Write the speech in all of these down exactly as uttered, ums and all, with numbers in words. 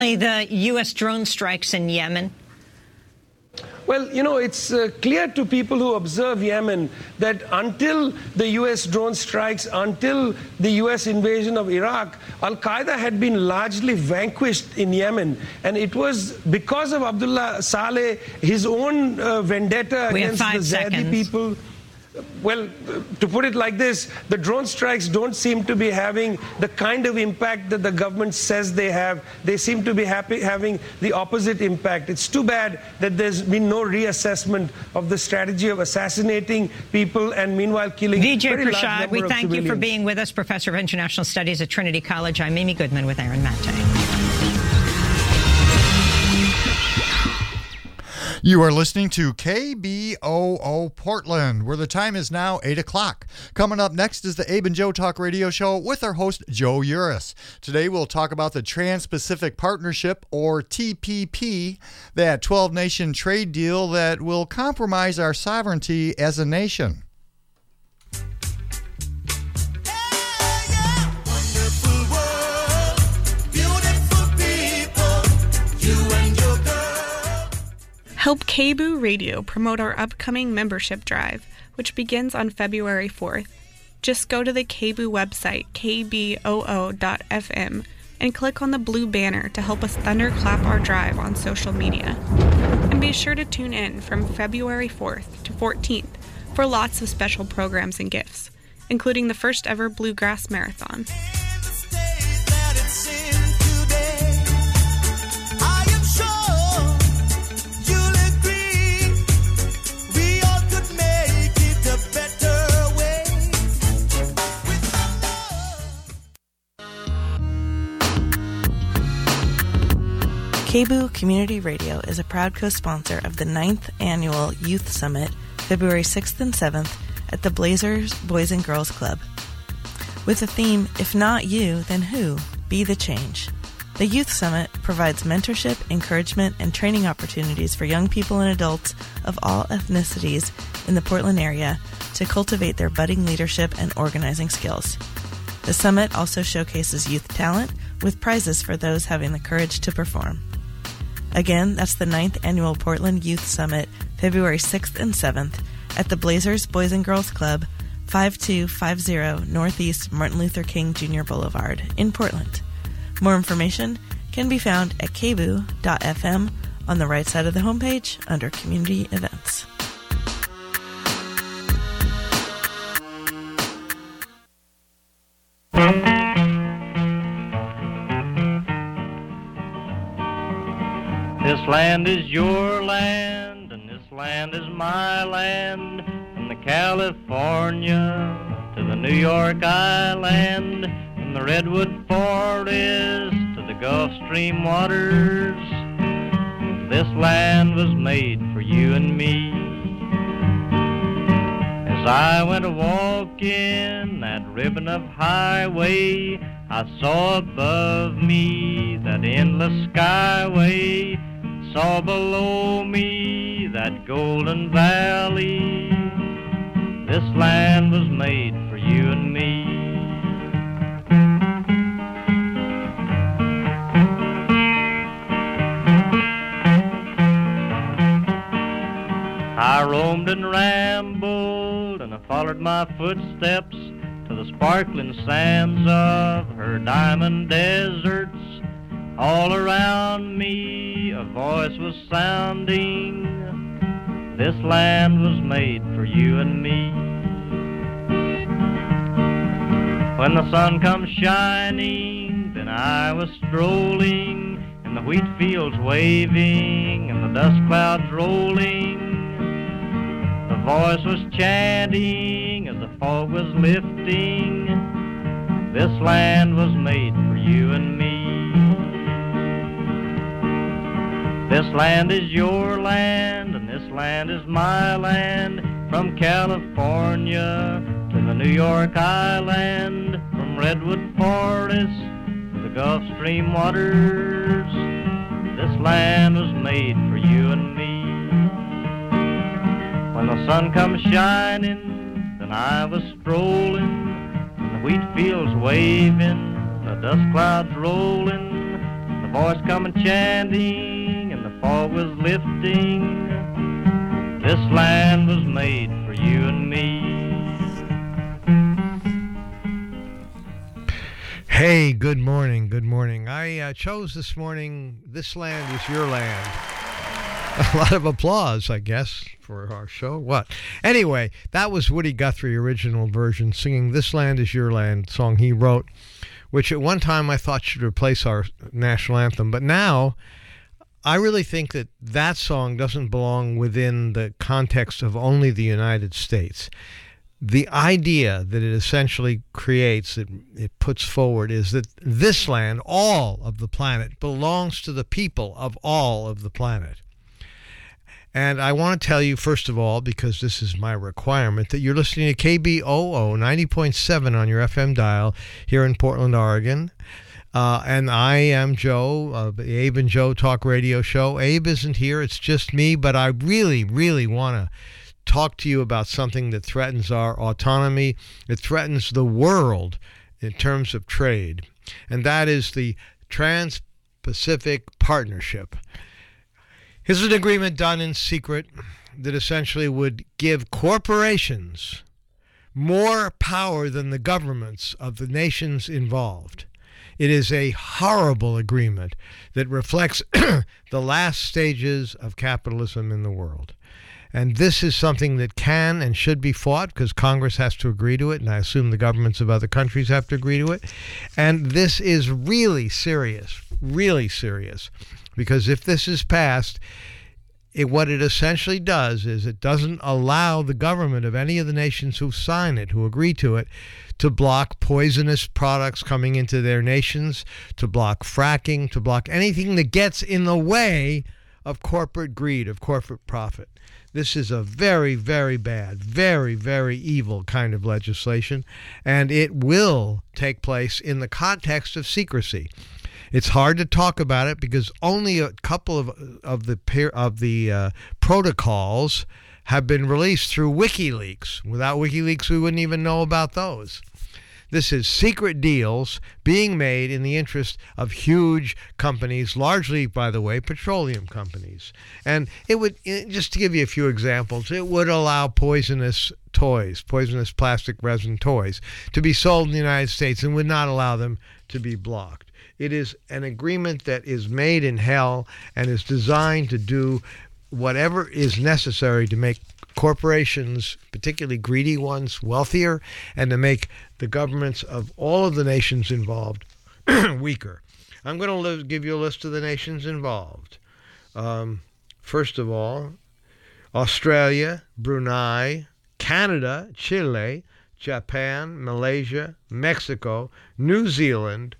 The U S drone strikes in Yemen? Well, you know, it's uh, clear to people who observe Yemen that until the U S drone strikes, until the U S invasion of Iraq, Al-Qaeda had been largely vanquished in Yemen. And it was because of Abdullah Saleh, his own uh, vendetta we against the Zaidi people. Well, to put it like this, the drone strikes don't seem to be having the kind of impact that the government says they have. They seem to be happy having the opposite impact. It's too bad that there's been no reassessment of the strategy of assassinating people and meanwhile killing Vijay very large Prashad, number we of thank civilians. you for being with us, Professor of International Studies at Trinity College. I'm Amy Goodman with Aaron Maté. You are listening to K B O O Portland, where the time is now eight o'clock. Coming up next is the Abe and Joe Talk radio show with our host, Joe Uris. Today we'll talk about the Trans-Pacific Partnership, or T P P, that twelve-nation trade deal that will compromise our sovereignty as a nation. Help K B O O Radio promote our upcoming membership drive, which begins on February fourth. Just go to the K B O O website, k b o o dot f m, and click on the blue banner to help us thunderclap our drive on social media. And be sure to tune in from February fourth to fourteenth for lots of special programs and gifts, including the first ever Bluegrass Marathon. K B O O Community Radio is a proud co-sponsor of the ninth Annual Youth Summit, February sixth and seventh, at the Blazers Boys and Girls Club. With the theme, If Not You, Then Who? Be the Change. The Youth Summit provides mentorship, encouragement, and training opportunities for young people and adults of all ethnicities in the Portland area to cultivate their budding leadership and organizing skills. The summit also showcases youth talent with prizes for those having the courage to perform. Again, that's the ninth Annual Portland Youth Summit, February sixth and seventh, at the Blazers Boys and Girls Club, five two five zero Northeast Martin Luther King Junior Boulevard, in Portland. More information can be found at k b o o dot f m on the right side of the homepage under Community Events. This land is your land, and this land is my land, from the California to the New York Island, from the Redwood Forest to the Gulf Stream waters. This land was made for you and me. As I went a-walking that ribbon of highway, I saw above me that endless skyway, saw below me that golden valley. This land was made for you and me. I roamed and rambled, and I followed my footsteps to the sparkling sands of her diamond deserts. All around me a voice was sounding, this land was made for you and me. When the sun comes shining, then I was strolling, and the wheat fields waving, and the dust clouds rolling. The voice was chanting as the fog was lifting, this land was made for you and me. This land is your land, and this land is my land, from California to the New York Island, from Redwood Forest to the Gulf Stream waters. This land was made for you and me. When the sun comes shining, then I was strolling, and the wheat fields waving, the dust clouds rolling. The voice coming chanting and the fog was lifting. This land was made for you and me. Hey, good morning, good morning. I uh, chose this morning, This Land is Your Land. A lot of applause, I guess, for our show. What? Anyway, that was Woody Guthrie, original version, singing This Land is Your Land, song he wrote, which at one time I thought should replace our national anthem. But now, I really think that that song doesn't belong within the context of only the United States. The idea that it essentially creates, it, it puts forward, is that this land, all of the planet, belongs to the people of all of the planet. And I want to tell you, first of all, because this is my requirement, that you're listening to K B O O ninety point seven on your F M dial here in Portland, Oregon. Uh, and I am Joe, uh, the Abe and Joe Talk Radio Show. Abe isn't here, it's just me, but I really, really want to talk to you about something that threatens our autonomy. It threatens the world in terms of trade, and that is the Trans-Pacific Partnership. Here's an agreement done in secret that essentially would give corporations more power than the governments of the nations involved. It is a horrible agreement that reflects the last stages of capitalism in the world. And this is something that can and should be fought because Congress has to agree to it, and I assume the governments of other countries have to agree to it. And this is really serious, really serious, because if this is passed, it, what it essentially does is it doesn't allow the government of any of the nations who sign it, who agree to it, to block poisonous products coming into their nations, to block fracking, to block anything that gets in the way of corporate greed, of corporate profit. This is a very, very bad, very, very evil kind of legislation, and it will take place in the context of secrecy. It's hard to talk about it because only a couple of of the of the uh, protocols have been released through WikiLeaks. Without WikiLeaks, we wouldn't even know about those. This is secret deals being made in the interest of huge companies, largely, by the way, petroleum companies. And it would, just to give you a few examples, it would allow poisonous toys, poisonous plastic resin toys, to be sold in the United States and would not allow them to be blocked. It is an agreement that is made in hell and is designed to do whatever is necessary to make corporations, particularly greedy ones, wealthier, and to make the governments of all of the nations involved weaker. I'm going to give you a list of the nations involved. Um, first of all, Australia, Brunei, Canada, Chile, Japan, Malaysia, Mexico, New Zealand,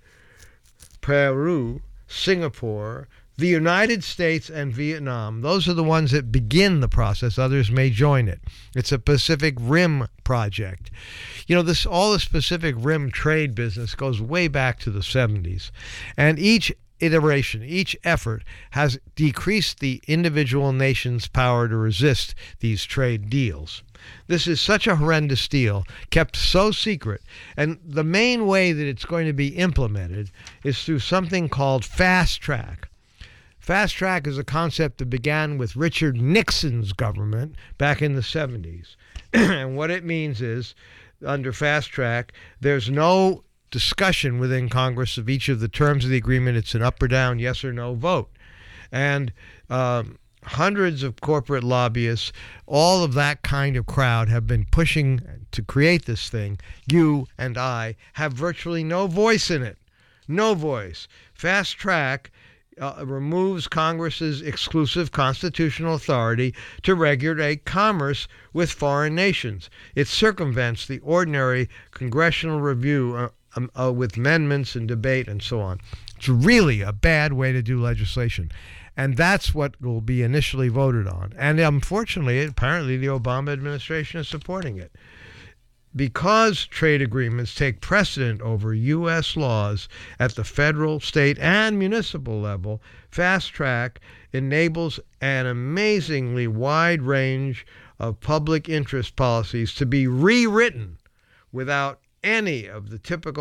Peru, Singapore, the United States, and Vietnam. Those are the ones that begin the process. Others may join it. It's a Pacific Rim project. You know, this all the Pacific Rim trade business goes way back to the seventies. And each iteration, each effort has decreased the individual nation's power to resist these trade deals. This is such a horrendous deal, kept so secret. And the main way that it's going to be implemented is through something called fast track. Fast track is a concept that began with Richard Nixon's government back in the seventies. And what it means is, under fast track, there's no discussion within Congress of each of the terms of the agreement. It's an up or down, yes or no vote. And um, hundreds of corporate lobbyists, all of that kind of crowd have been pushing to create this thing. You and I have virtually no voice in it. No voice. Fast track Uh, removes Congress's exclusive constitutional authority to regulate commerce with foreign nations. It circumvents the ordinary congressional review uh, um, uh, with amendments and debate and so on. It's really a bad way to do legislation. And that's what will be initially voted on. And unfortunately, apparently the Obama administration is supporting it. Because trade agreements take precedent over U S laws at the federal, state, and municipal level, fast track enables an amazingly wide range of public interest policies to be rewritten without any of the typical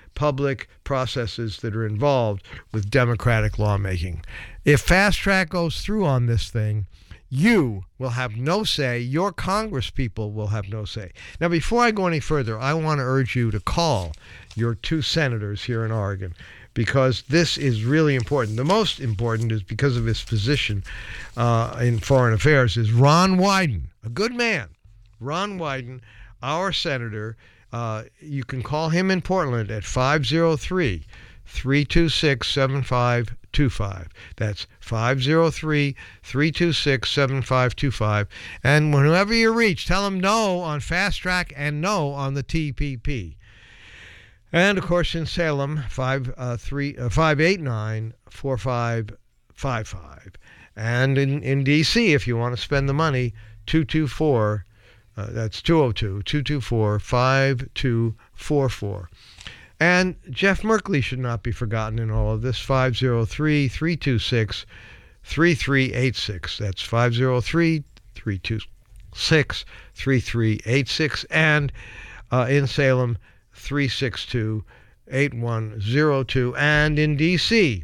public processes that are involved with democratic lawmaking. If Fast Track goes through on this thing, you will have no say. Your Congress people will have no say. Now, before I go any further, I want to urge you to call your two senators here in Oregon, because this is really important. The most important is because of his position uh, in foreign affairs is Ron Wyden, a good man. Ron Wyden, our senator. Uh, you can call him in Portland at five oh three, three two six, seven five two five. That's five oh three, three two six, seven five two five. And whenever you reach, tell them no on Fast Track and no on the T P P. And, of course, in Salem, five eight nine, four five five five. And in, in D C, if you want to spend the money, two two four, uh, that's two oh two, two two four, five two four four. And Jeff Merkley should not be forgotten in all of this, five oh three, three two six, three three eight six. That's five oh three, three two six, three three eight six. And uh, in Salem, three six two, eight one oh two. And in D C,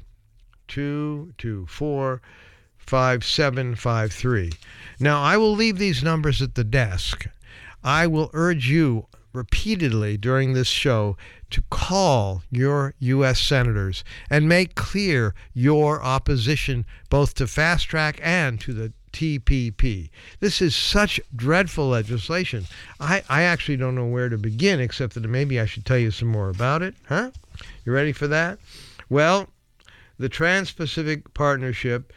two two four, five seven five three. Now, I will leave these numbers at the desk. I will urge you repeatedly during this show to call your U S senators and make clear your opposition both to Fast Track and to the T P P. This is such dreadful legislation. I, I actually don't know where to begin, except that maybe I should tell you some more about it. Huh? You ready for that? Well, the Trans-Pacific Partnership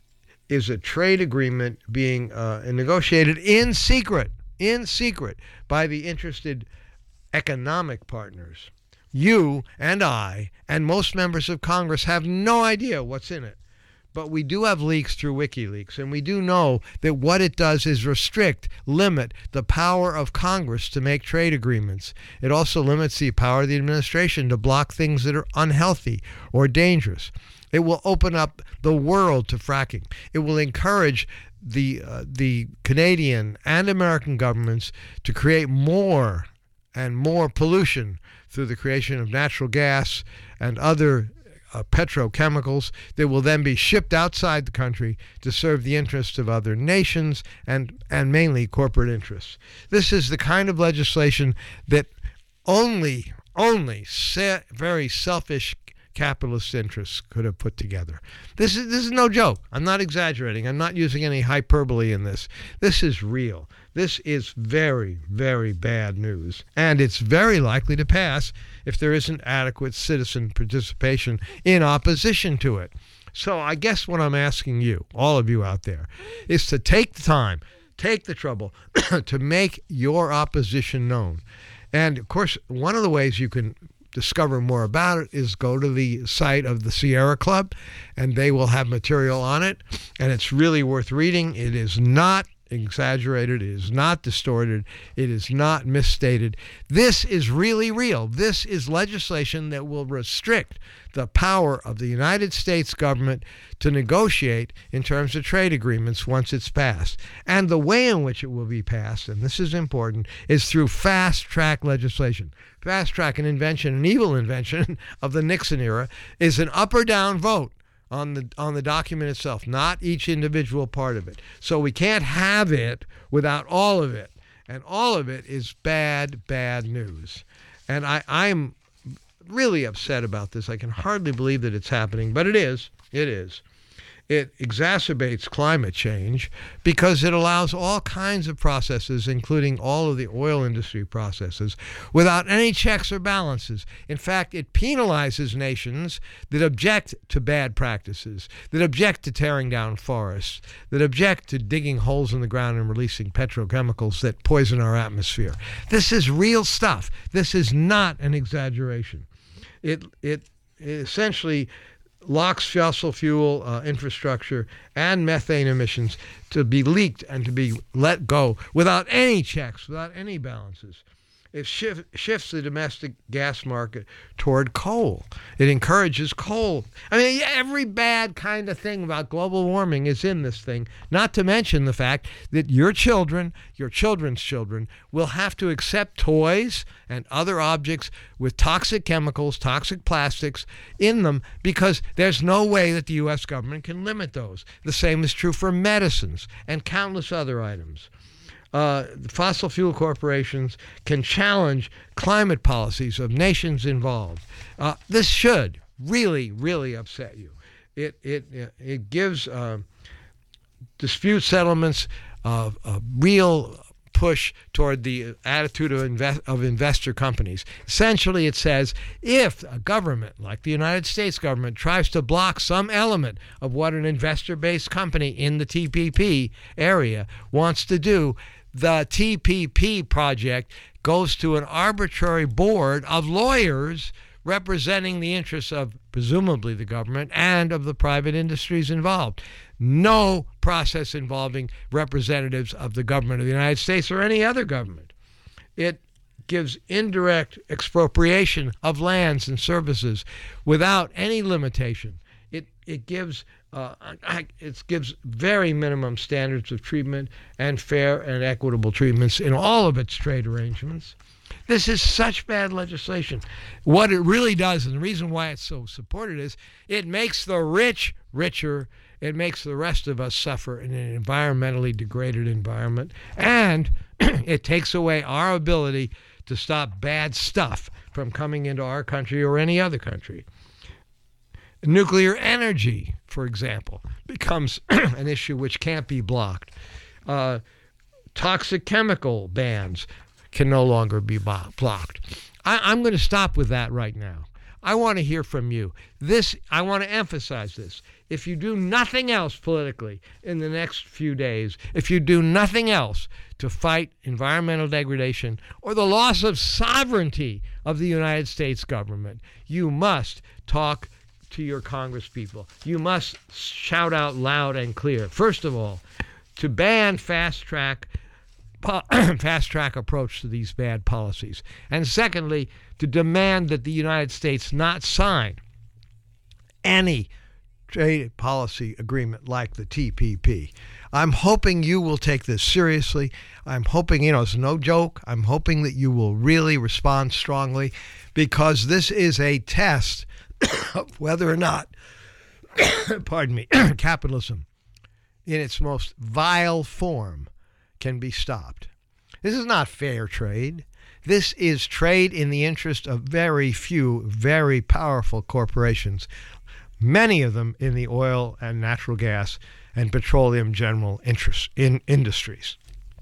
is a trade agreement being uh, negotiated in secret, in secret, by the interested economic partners. You and I and most members of Congress have no idea what's in it. But we do have leaks through WikiLeaks, and we do know that what it does is restrict, limit the power of Congress to make trade agreements. It also limits the power of the administration to block things that are unhealthy or dangerous. It will open up the world to fracking. It will encourage the uh, the Canadian and American governments to create more and more pollution through the creation of natural gas and other uh, petrochemicals that will then be shipped outside the country to serve the interests of other nations and, and mainly corporate interests. This is the kind of legislation that only, only se- very selfish capitalist interests could have put together. This is this is no joke. I'm not exaggerating. I'm not using any hyperbole in this. This is real. This is very, very bad news. And it's very likely to pass if there isn't adequate citizen participation in opposition to it. So I guess what I'm asking you, all of you out there, is to take the time, take the trouble to make your opposition known. And, of course, one of the ways you can discover more about it is go to the site of the Sierra Club, and they will have material on it, and it's really worth reading. It is not exaggerated. It is not distorted. It is not misstated. This is really real. This is legislation that will restrict the power of the United States government to negotiate in terms of trade agreements once it's passed. And the way in which it will be passed, and this is important, is through fast-track legislation. Fast-track, an invention, an evil invention of the Nixon era, is an up or down vote on the on the document itself, not each individual part of it. So we can't have it without all of it. And all of it is bad, bad news. And I, I'm really upset about this. I can hardly believe that it's happening, but it is. It is. It exacerbates climate change because it allows all kinds of processes, including all of the oil industry processes, without any checks or balances. In fact, it penalizes nations that object to bad practices, that object to tearing down forests, that object to digging holes in the ground and releasing petrochemicals that poison our atmosphere. This is real stuff. This is not an exaggeration. It, it, it essentially locks fossil fuel uh, infrastructure and methane emissions to be leaked and to be let go without any checks, without any balances. It shift, shifts the domestic gas market toward coal. It encourages coal. I mean, every bad kind of thing about global warming is in this thing, not to mention the fact that your children, your children's children, will have to accept toys and other objects with toxic chemicals, toxic plastics in them, because there's no way that the U S government can limit those. The same is true for medicines and countless other items. Uh, fossil fuel corporations can challenge climate policies of nations involved. Uh, this should really, really upset you. It it it gives uh, dispute settlements uh, a real push toward the attitude of, invest, of investor companies. Essentially, it says if a government like the United States government tries to block some element of what an investor-based company in the T P P area wants to do, the T P P project goes to an arbitrary board of lawyers representing the interests of presumably the government and of the private industries involved. No process involving representatives of the government of the United States or any other government. It gives indirect expropriation of lands and services without any limitation. It it gives uh, it gives very minimum standards of treatment and fair and equitable treatments in all of its trade arrangements. This is such bad legislation. What it really does, and the reason why it's so supported, is it makes the rich richer. It makes the rest of us suffer in an environmentally degraded environment, and it takes away our ability to stop bad stuff from coming into our country or any other country. Nuclear energy, for example, becomes an issue which can't be blocked. Uh, toxic chemical bans can no longer be blocked. I, I'm going to stop with that right now. I want to hear from you. This, I want to emphasize this. If you do nothing else politically in the next few days, if you do nothing else to fight environmental degradation or the loss of sovereignty of the United States government, you must talk to your congresspeople. You must shout out loud and clear, first of all, to ban fast track fast track approach to these bad policies. And secondly, to demand that the United States not sign any trade policy agreement like the T P P. I'm hoping you will take this seriously. I'm hoping, you know, it's no joke. I'm hoping that you will really respond strongly, because this is a test of whether or not, pardon me, capitalism in its most vile form can be stopped. This is not fair trade. This is trade in the interest of very few, very powerful corporations, many of them in the oil and natural gas and petroleum general interest in industries.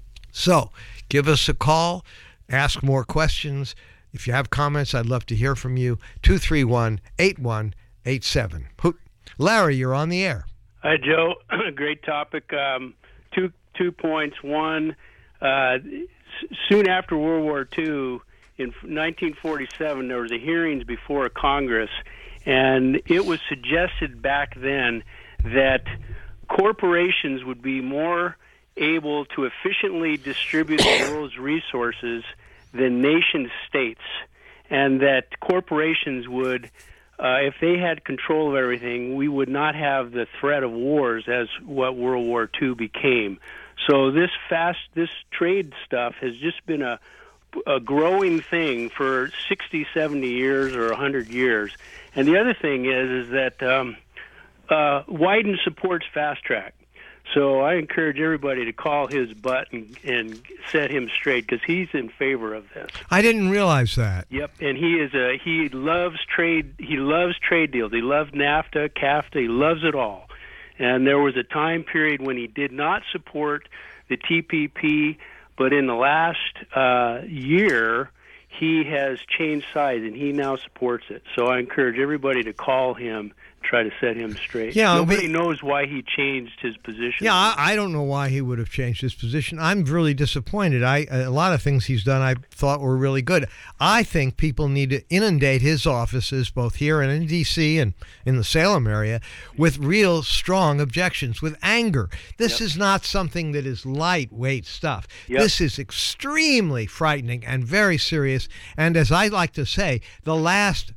So give us a call, ask more questions. If you have comments, I'd love to hear from you. two three one, eight one eight seven. Larry, you're on the air. Hi, Joe. Great topic. Um, two two points. One, uh, s- soon after World War Two, in nineteen forty-seven, there was a hearings before Congress, and it was suggested back then that corporations would be more able to efficiently distribute the world's resources than nation states, and that corporations would, uh, if they had control of everything, we would not have the threat of wars as what World War Two became. So this fast, this trade stuff has just been a, a growing thing for sixty, seventy years or one hundred years. And the other thing is, is that um, uh, Wyden supports fast track. So I encourage everybody to call his butt and, and set him straight, because he's in favor of this. I didn't realize that. Yep, and he is a he loves trade. He loves trade deals. He loves NAFTA, CAFTA. He loves it all. And there was a time period when he did not support the T P P, but in the last uh, year he has changed sides and he now supports it. So I encourage everybody to call him. try to set him straight. Yeah, Nobody but- knows why he changed his position. Yeah, I, I don't know why he would have changed his position. I'm really disappointed. I a lot of things he's done I thought were really good. I think people need to inundate his offices, both here and in D C and in the Salem area, with real strong objections, with anger. This Yep. is not something that is lightweight stuff. Yep. This is extremely frightening and very serious. And as I like to say, the last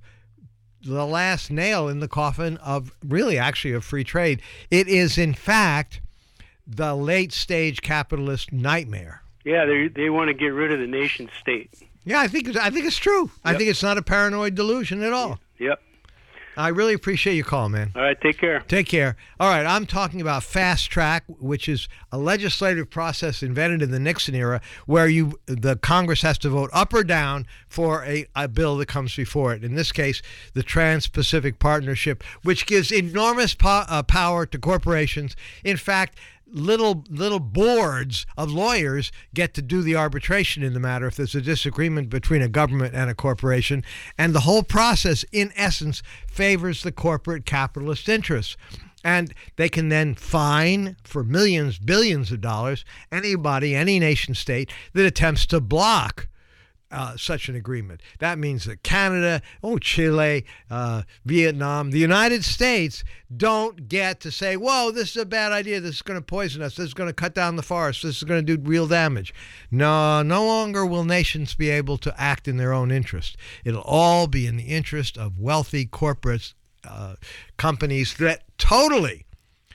the last nail in the coffin of really actually of free trade. It is, in fact, the late stage capitalist nightmare. Yeah, they they want to get rid of the nation state. Yeah, I think I think it's true. I Yep. think it's not a paranoid delusion at all. Yep. I really appreciate your call, man. All right, take care. Take care. All right, I'm talking about Fast Track, which is a legislative process invented in the Nixon era where you the Congress has to vote up or down for a, a bill that comes before it. In this case, the Trans-Pacific Partnership, which gives enormous po- uh, power to corporations. In fact, little little boards of lawyers get to do the arbitration in the matter if there's a disagreement between a government and a corporation, and the whole process in essence favors the corporate capitalist interests. And they can then fine for millions, billions of dollars anybody, any nation state that attempts to block Uh, such an agreement. That means that Canada, oh, Chile, uh, Vietnam, the United States don't get to say, whoa, this is a bad idea. This is going to poison us. This is going to cut down the forest. This is going to do real damage. No, no longer will nations be able to act in their own interest. It'll all be in the interest of wealthy corporate uh, companies that totally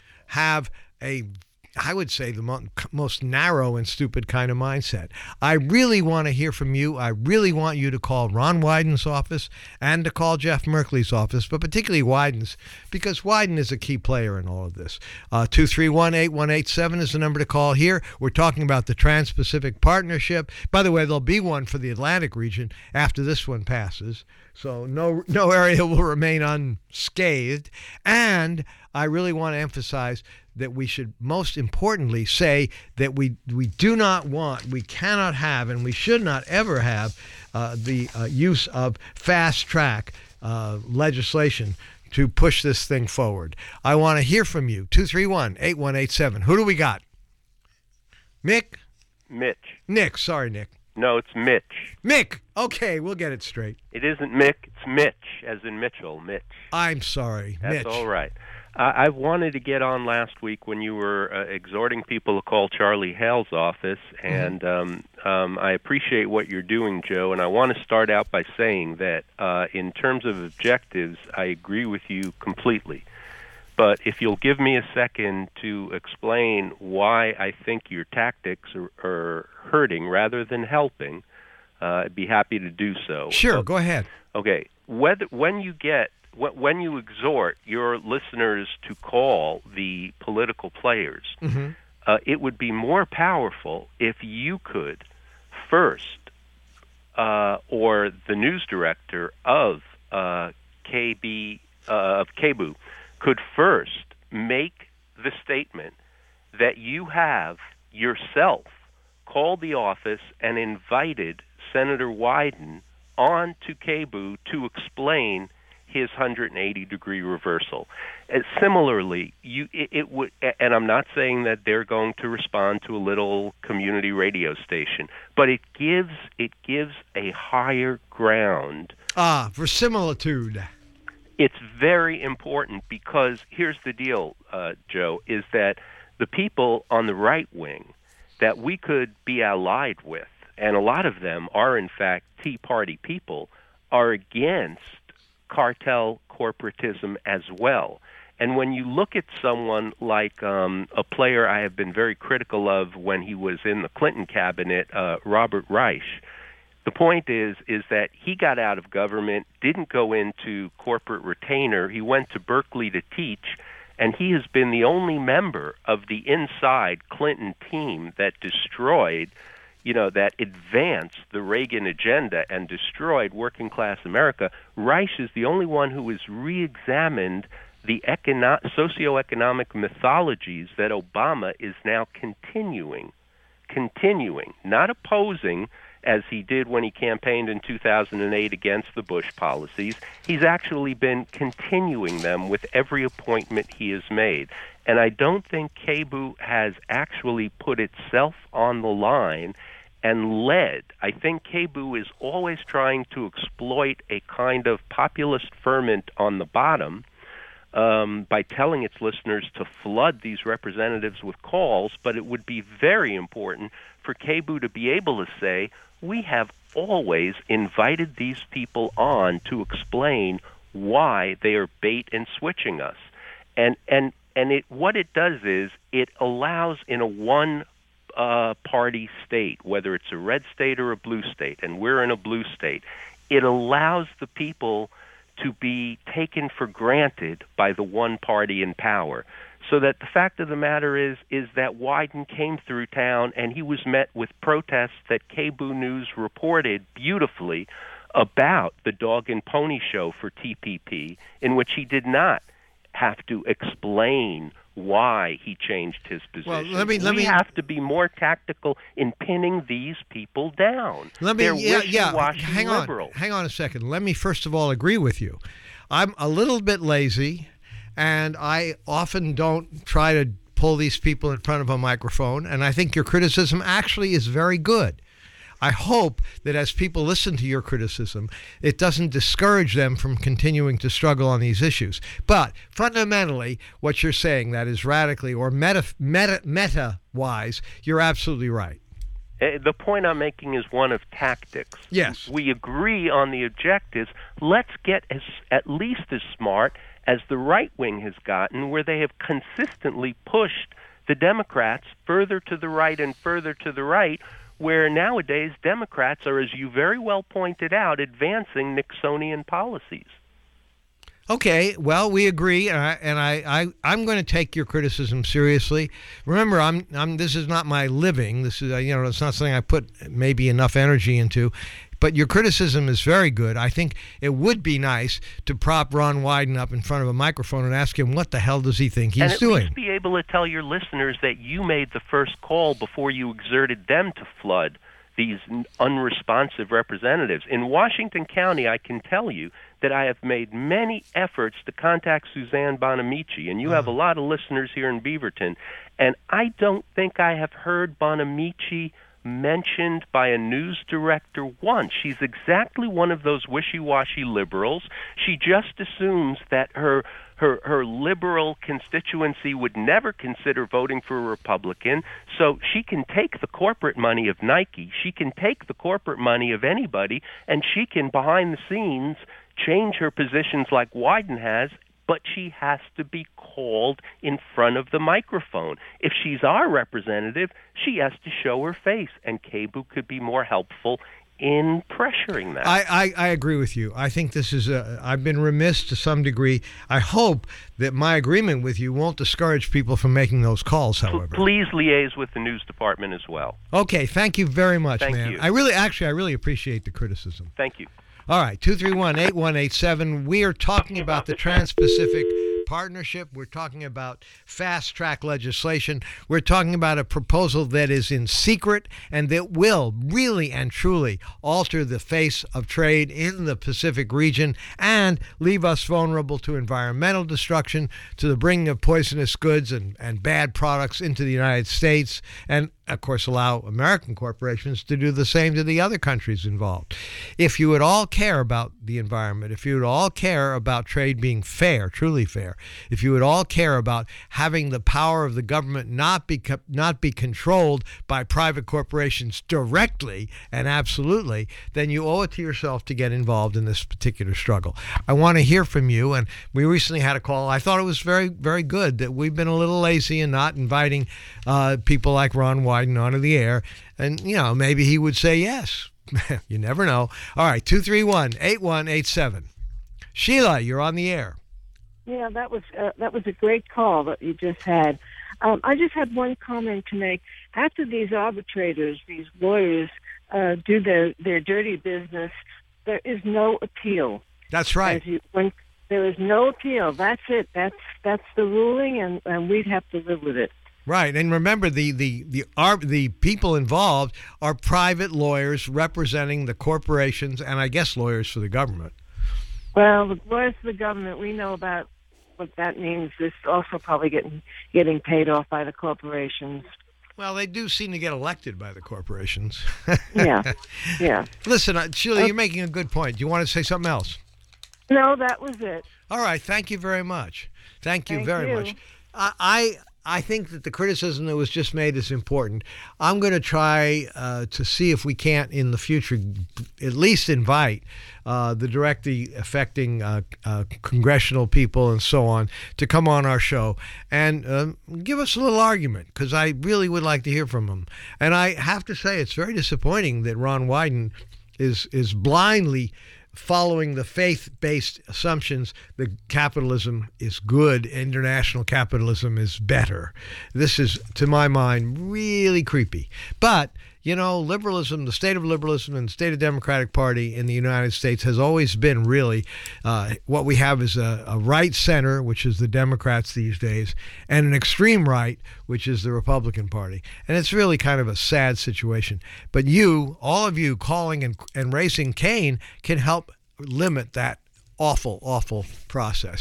have a I would say the mo- most narrow and stupid kind of mindset. I really want to hear from you. I really want you to call Ron Wyden's office and to call Jeff Merkley's office, but particularly Wyden's, because Wyden is a key player in all of this. Uh, two three one, eight one eight seven is the number to call here. We're talking about the Trans-Pacific Partnership. By the way, there'll be one for the Atlantic region after this one passes. So no no area will remain unscathed. And I really want to emphasize that we should most importantly say that we we do not want, we cannot have, and we should not ever have uh, the uh, use of fast track uh, legislation to push this thing forward. I want to hear from you. two three one, eight one eight seven. Who do we got? Mick? Mitch. Nick. Sorry, Nick. No, it's Mitch. Mick. Okay, we'll get it straight. It isn't Mick, it's Mitch, as in Mitchell, Mitch. I'm sorry, That's Mitch. all right. I I wanted to get on last week when you were uh, exhorting people to call Charlie Hale's office, and um, um, I appreciate what you're doing, Joe, and I want to start out by saying that uh, in terms of objectives, I agree with you completely. But if you'll give me a second to explain why I think your tactics are, are hurting rather than helping, uh, I'd be happy to do so. Sure, go ahead. Okay. Whether, when you get when you exhort your listeners to call the political players, Mm-hmm. uh, it would be more powerful if you could first, uh, or the news director of uh, K B uh, of K B U could first make the statement that you have yourself called the office and invited Senator Wyden on to K B U to explain his one hundred eighty degree reversal. And similarly, you it, it would, and I'm not saying that they're going to respond to a little community radio station, but it gives it gives a higher ground. Ah, verisimilitude. It's very important because here's the deal, uh, Joe, is that the people on the right wing that we could be allied with, and a lot of them are in fact Tea Party people, are against cartel corporatism as well. And when you look at someone like um, a player I have been very critical of when he was in the Clinton cabinet, uh, Robert Reich, the point is is that he got out of government, didn't go into corporate retainer. He went to Berkeley to teach, and he has been the only member of the inside Clinton team that destroyed you know, that advanced the Reagan agenda and destroyed working-class America. Reich is the only one who has re-examined the econo- socioeconomic mythologies that Obama is now continuing, continuing, not opposing as he did when he campaigned in two thousand eight against the Bush policies. He's actually been continuing them with every appointment he has made. And I don't think K B U has actually put itself on the line and led. I think K B U is always trying to exploit a kind of populist ferment on the bottom um, by telling its listeners to flood these representatives with calls, but it would be very important for K B U to be able to say, we have always invited these people on to explain why they are bait and switching us. And and and it what it does is it allows in a one uh, party state, whether it's a red state or a blue state, and we're in a blue state, it allows the people to be taken for granted by the one party in power. So that the fact of the matter is is that Wyden came through town and he was met with protests that K B U News reported beautifully about the dog and pony show for T P P, in which he did not have to explain why he changed his position. Well, let me, let we me, have to be more tactical in pinning these people down. Let me, They're yeah, yeah. wishy-washy Hang liberals. on, hang on a second. Let me first of all agree with you. I'm a little bit lazy, and I often don't try to pull these people in front of a microphone, and I think your criticism actually is very good. I hope that as people listen to your criticism, it doesn't discourage them from continuing to struggle on these issues. But fundamentally, what you're saying, that is radically or meta, meta, meta-wise, you're absolutely right. The point I'm making is one of tactics. Yes. We agree on the objectives. Let's get as, at least as smart as the right wing has gotten, where they have consistently pushed the Democrats further to the right and further to the right, where nowadays Democrats are, as you very well pointed out, advancing Nixonian policies. Okay, well, we agree, and, I, and I, I, I'm going to take your criticism seriously. Remember, I'm, I'm. This is not my living. This is, you know, it's not something I put maybe enough energy into. But your criticism is very good. I think it would be nice to prop Ron Wyden up in front of a microphone and ask him what the hell does he think he's and at doing. Least be able to tell your listeners that you made the first call before you exerted them to flood these unresponsive representatives. In Washington County, I can tell you that I have made many efforts to contact Suzanne Bonamici, and you uh-huh. have a lot of listeners here in Beaverton, and I don't think I have heard Bonamici mentioned by a news director once. She's exactly one of those wishy-washy liberals. She just assumes that her her her liberal constituency would never consider voting for a Republican, so she can take the corporate money of Nike, she can take the corporate money of anybody, and she can, behind the scenes, change her positions like Wyden has, but she has to be called in front of the microphone. If she's our representative, she has to show her face, and K B U could be more helpful in pressuring that. I, I, I agree with you. I think this is a, I've been remiss to some degree. I hope that my agreement with you won't discourage people from making those calls, however. Please liaise with the news department as well. Okay, thank you very much, thank man. You. I really, actually, I really appreciate the criticism. Thank you. All right, two three one, eight one eight seven. We are talking about the Trans-Pacific Partnership. We're talking about fast-track legislation. We're talking about a proposal that is in secret and that will really and truly alter the face of trade in the Pacific region and leave us vulnerable to environmental destruction, to the bringing of poisonous goods and, and bad products into the United States, and of course, allow American corporations to do the same to the other countries involved. If you would all care about the environment, if you would all care about trade being fair, truly fair, if you would all care about having the power of the government not be not be controlled by private corporations directly and absolutely, then you owe it to yourself to get involved in this particular struggle. I want to hear from you, and we recently had a call. I thought it was very, very good that we've been a little lazy in not inviting uh, people like Ron Wyden onto the air, and you know, maybe he would say yes. You never know. All right, two three one, eight one eight seven. Sheila, you're on the air. Yeah, that was uh, that was a great call that you just had. Um, I just had one comment to make. After these arbitrators, these lawyers, uh, do their, their dirty business, there is no appeal. That's right. As you, when, there is no appeal. That's it. That's that's the ruling, and, and we'd have to live with it. Right, and remember the the the are, the people involved are private lawyers representing the corporations, and I guess lawyers for the government. Well, the lawyers for the government, we know about what that means. This also probably getting getting paid off by the corporations. Well, they do seem to get elected by the corporations. Yeah, yeah. Listen, uh, Sheila, you're making a good point. Do you want to say something else? No, that was it. All right, thank you very much. Thank you Thank very you. much. I, I I think that the criticism that was just made is important. I'm going to try uh, to see if we can't in the future at least invite uh, the directly affecting uh, uh, congressional people and so on to come on our show and uh, give us a little argument, because I really would like to hear from them. And I have to say it's very disappointing that Ron Wyden is is blindly following the faith-based assumptions that capitalism is good, international capitalism is better. This is, to my mind, really creepy. But, you know, liberalism, the state of liberalism and the state of Democratic Party in the United States has always been really, uh, what we have is a, a right center, which is the Democrats these days, and an extreme right, which is the Republican Party. And it's really kind of a sad situation. But you, all of you calling and, and raising Cain can help limit that awful, awful process.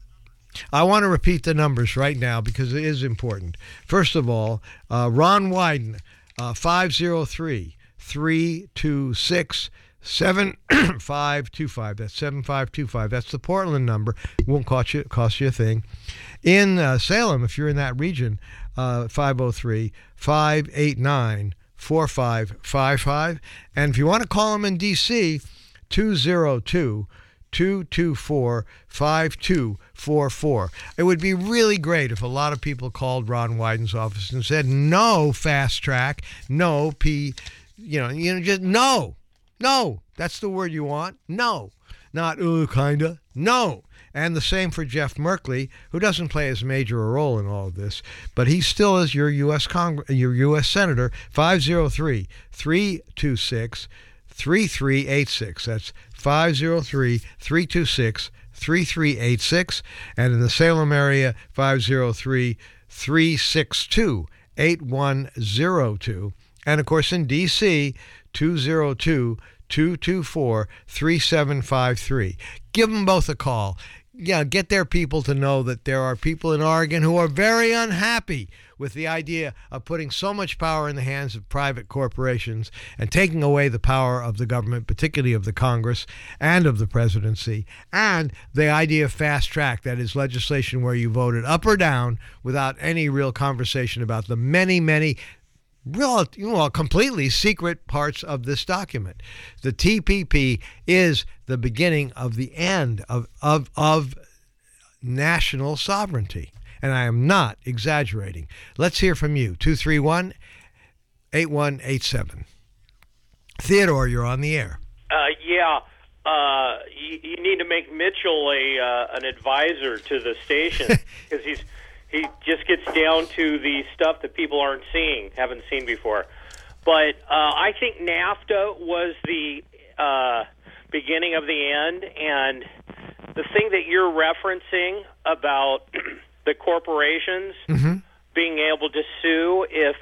I want to repeat the numbers right now because it is important. First of all, uh, Ron Wyden, uh, five oh three, three two six, seven five two five. That's seven five two five. That's the Portland number. It won't cost you, cost you a thing. In uh, Salem, if you're in that region, uh, five oh three, five eight nine, four five five five. And if you want to call them in D C, two oh two, two two four, five two four four. It would be really great if a lot of people called Ron Wyden's office and said, no fast track, no P, you know, you know, just no, no. That's the word you want. No, not uh, kinda. No. And the same for Jeff Merkley, who doesn't play as major a role in all of this, but he still is your U S Cong- your U S Senator, five oh three, three two six, three three eight six. That's five oh three, three two six, three three eight six. And in the Salem area, five oh three, three six two, eight one oh two. And of course in D C, two oh two, two two four, three seven five three. Give them both a call. Yeah, get their people to know that there are people in Oregon who are very unhappy with the idea of putting so much power in the hands of private corporations and taking away the power of the government, particularly of the Congress and of the presidency, and the idea of fast track, that is legislation where you voted up or down without any real conversation about the many, many real, you know, completely secret parts of this document. The T P P is the beginning of the end of, of, of national sovereignty. And I am not exaggerating. Let's hear from you. two three one, eight one eight seven. Theodore, you're on the air. Uh, yeah. Uh, you, you need to make Mitchell a uh, an advisor to the station because he's he just gets down to the stuff that people aren't seeing, haven't seen before. But uh, I think NAFTA was the uh, beginning of the end, and the thing that you're referencing about the corporations mm-hmm. being able to sue if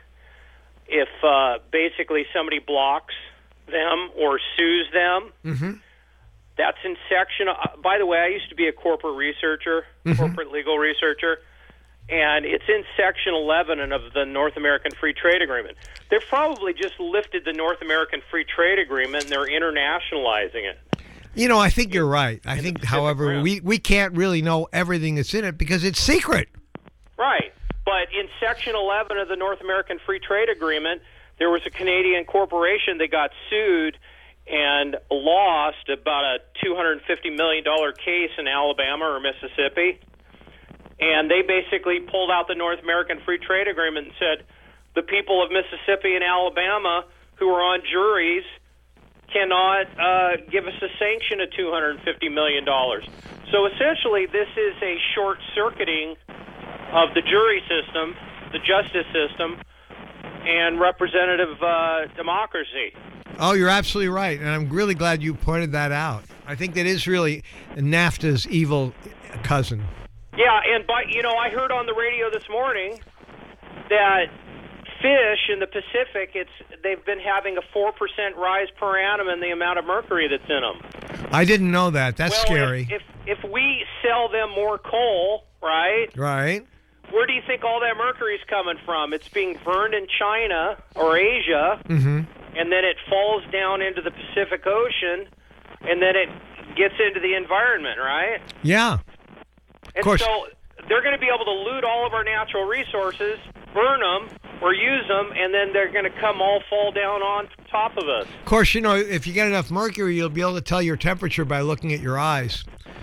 if uh, basically somebody blocks them or sues them. Mm-hmm. That's in section. Uh, by the way, I used to be a corporate researcher, mm-hmm. corporate legal researcher, and it's in section eleven of the North American Free Trade Agreement. They've probably just lifted the North American Free Trade Agreement and they're internationalizing it. You know, I think you're right. I think, however, Rim. we, we can't really know everything that's in it because it's secret. Right. But in Section eleven of the North American Free Trade Agreement, there was a Canadian corporation that got sued and lost about a two hundred fifty million dollars case in Alabama or Mississippi. And they basically pulled out the North American Free Trade Agreement and said the people of Mississippi and Alabama who are on juries cannot uh, give us a sanction of two hundred fifty million dollars. So essentially, this is a short-circuiting of the jury system, the justice system, and representative uh, democracy. Oh, you're absolutely right, and I'm really glad you pointed that out. I think that is really NAFTA's evil cousin. Yeah, and by, you know, I heard on the radio this morning that fish in the Pacific, it's they've been having a four percent rise per annum in the amount of mercury that's in them. I didn't know that. That's well, scary. If, if if we sell them more coal, right? Right. Where do you think all that mercury is coming from? It's being burned in China or Asia, mm-hmm. and then it falls down into the Pacific Ocean, and then it gets into the environment, right? Yeah. And of course. so they're going to be able to loot all of our natural resources, burn them, or use them, and then they're going to come all fall down on top of us. Of course, you know, if you get enough mercury, you'll be able to tell your temperature by looking at your eyes.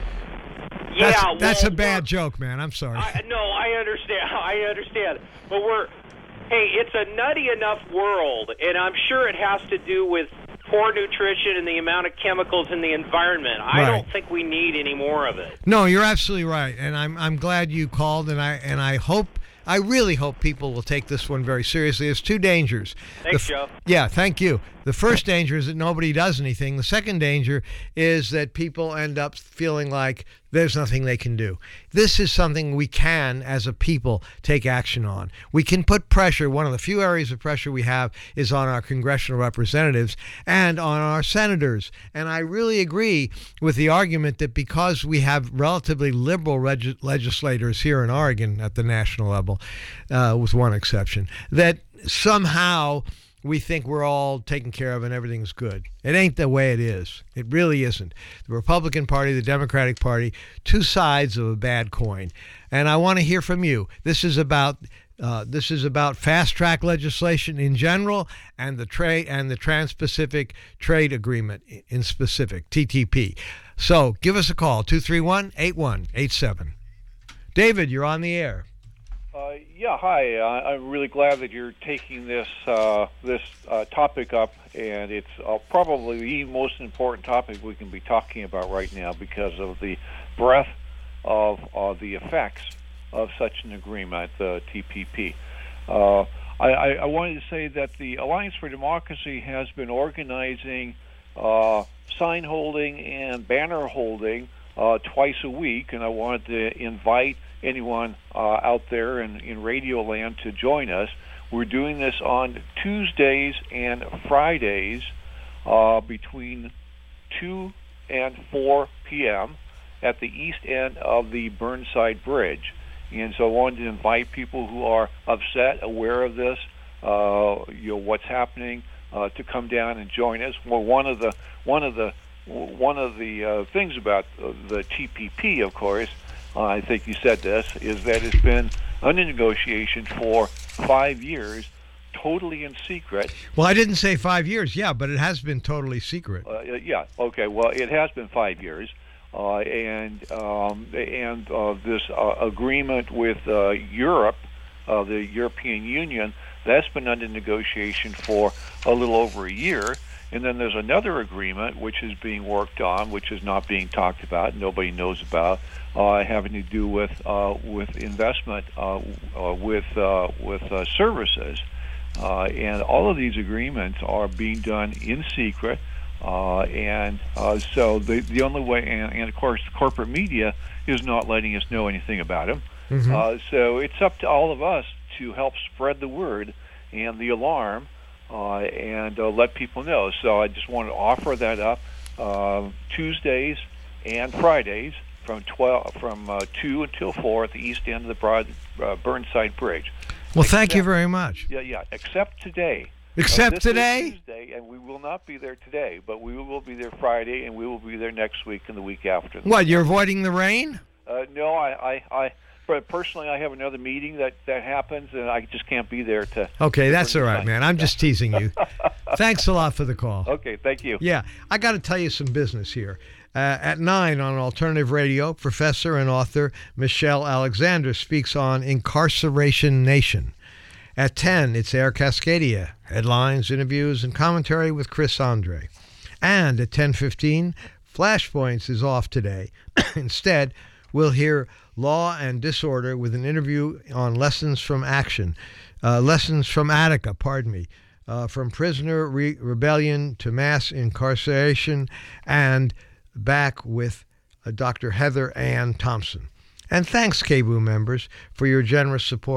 Yeah, that's, well, that's a bad joke, man. I'm sorry. I, no, I understand. I understand. But we're, hey, it's a nutty enough world, and I'm sure it has to do with poor nutrition and the amount of chemicals in the environment. I Right. don't think we need any more of it. No, you're absolutely right, and I'm I'm glad you called, and I and I hope. I really hope people will take this one very seriously. There's two dangers. Thanks, the, Joe. Yeah, thank you. The first danger is that nobody does anything. The second danger is that people end up feeling like there's nothing they can do. This is something we can, as a people, take action on. We can put pressure. One of the few areas of pressure we have is on our congressional representatives and on our senators. And I really agree with the argument that because we have relatively liberal reg- legislators here in Oregon at the national level, uh, with one exception, that somehow we think we're all taken care of and everything's good. It ain't the way it is. It really isn't. The Republican Party, the Democratic Party, two sides of a bad coin. And I want to hear from you. This is about uh, this is about fast track legislation in general and the trade and the Trans-Pacific Trade Agreement in specific, T T P. So give us a call, two three one, eight one eight seven. David, you're on the air. Uh, yeah, hi. Uh, I'm really glad that you're taking this uh, this uh, topic up, and it's uh, probably the most important topic we can be talking about right now because of the breadth of uh, the effects of such an agreement, the T P P. Uh, I, I, I wanted to say that the Alliance for Democracy has been organizing uh, sign holding and banner holding uh, twice a week, and I wanted to invite anyone uh, out there in, in Radio Land to join us. We're doing this on Tuesdays and Fridays uh, between two and four p.m. at the east end of the Burnside Bridge. And so I wanted to invite people who are upset, aware of this, uh, you know, what's happening, uh, to come down and join us. Well, one of the one of the one of the uh, things about uh, the T P P, of course, Uh, I think you said this, is that it's been under negotiation for five years, totally in secret. Well, I didn't say five years, yeah, but it has been totally secret. Uh, yeah, okay, well, it has been five years. Uh, and um, and uh, this uh, agreement with uh, Europe, uh, the European Union, that's been under negotiation for a little over a year. And then there's another agreement which is being worked on, which is not being talked about, nobody knows about, uh, having to do with uh, with investment, uh, uh, with uh, with uh, services, uh, and all of these agreements are being done in secret, uh, and uh, so the the only way, and, and of course, the corporate media is not letting us know anything about them. Mm-hmm. Uh, so it's up to all of us to help spread the word and the alarm. Uh, and uh, let people know. So I just want to offer that up uh, Tuesdays and Fridays from twelve from uh, two until four at the east end of the Broad, uh, Burnside Bridge. Well, except, thank you very much. Yeah, yeah. Except today. Except uh, this today. Is Tuesday, and we will not be there today, but we will be there Friday, and we will be there next week and the week after. What? You're avoiding the rain? Uh, no, I, I, I. But personally, I have another meeting that, that happens, and I just can't be there to... Okay, that's all right, sign. man. I'm just teasing you. Thanks a lot for the call. Okay, thank you. Yeah, I got to tell you some business here. Uh, at nine on Alternative Radio, professor and author Michelle Alexander speaks on Incarceration Nation. At ten, it's Air Cascadia, headlines, interviews, and commentary with Chris Andre. And at ten fifteen, Flashpoints is off today. Instead, we'll hear Law and Disorder with an interview on lessons from action, uh, lessons from Attica, pardon me, uh, from prisoner re- rebellion to mass incarceration, and back with uh, Doctor Heather Ann Thompson. And thanks, K B O O members, for your generous support.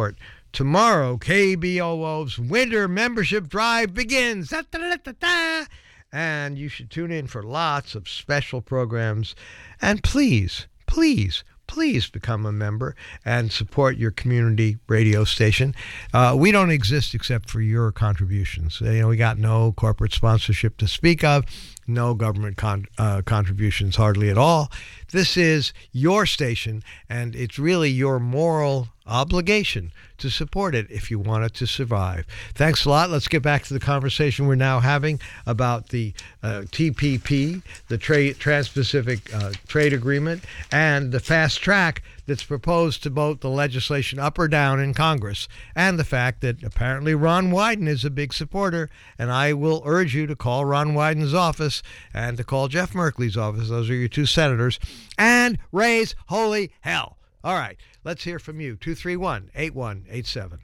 tomorrow, K B O O's winter membership drive begins. Da, da, da, da, da. And you should tune in for lots of special programs. And please, please, please become a member and support your community radio station. Uh, we don't exist except for your contributions. You know, we got no corporate sponsorship to speak of, no government con- uh, contributions hardly at all. This is your station, and it's really your moral obligation to support it if you want it to survive. Thanks a lot. Let's get back to the conversation we're now having about the uh, T P P, the Tra- Trans-Pacific uh, Trade Agreement, and the fast track that's proposed to vote the legislation up or down in Congress, and the fact that apparently Ron Wyden is a big supporter, and I will urge you to call Ron Wyden's office and to call Jeff Merkley's office. Those are your two senators, and raise holy hell. All right, let's hear from you. two three one, eight one eight seven.